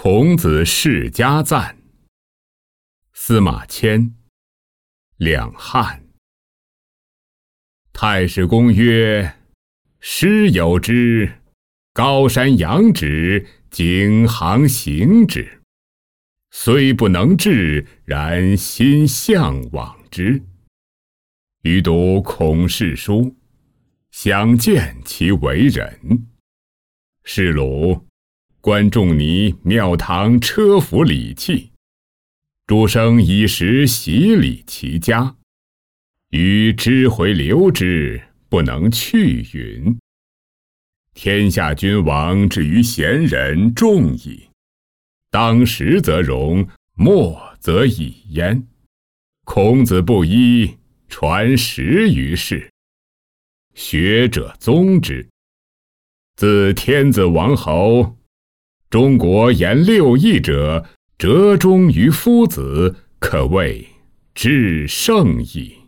孔子世家赞。司马迁。两汉。太史公曰：师有之，高山仰止，景行行之。虽不能至，然心向往之。余读孔氏书，想见其为人。是鲁，观仲尼庙堂车服礼器，诸生以时习礼其家。余知回留之，不能去云。天下君王至于贤人众矣，当时则容，末则已焉。孔子不依，传10余世。学者宗之。自天子王侯，中国言6艺者，折中于夫子，可谓至圣矣。